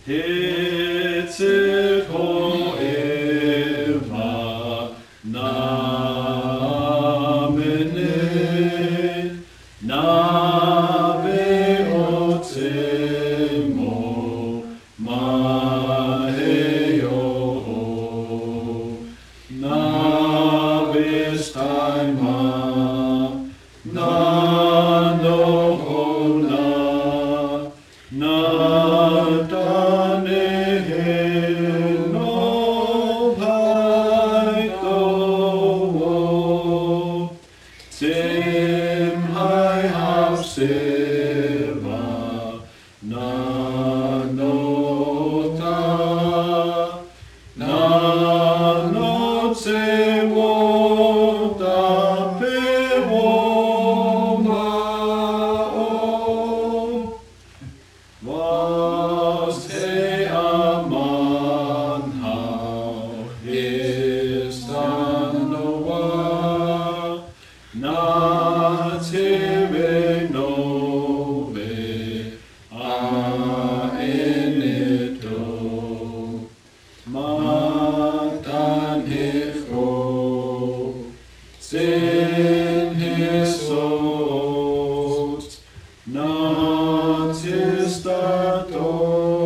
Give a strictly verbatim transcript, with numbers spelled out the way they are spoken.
Hitzit ho eva namenin nave otimo maheo navis taima nanohona nadaneheno paito tim hai hafseva nanota nanotse wota pewoma was he aman hau istan noa na tive nove a inito matan hifo sin hisot natis dato